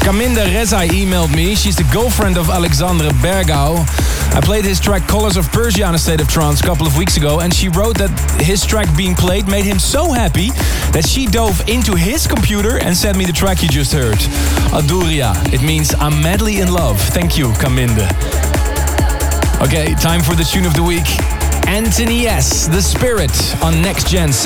Caminda Reza emailed me. She's the girlfriend of Alexandre Bergau. I played his track Colors of Persia on A State of Trance a couple of weeks ago, and she wrote that his track being played made him so happy that she dove into his computer and sent me the track you just heard. Aduria. It means I'm madly in love. Thank you, Caminda. Okay, time for the tune of the week. Anthony S, The Spirit on Next Gen.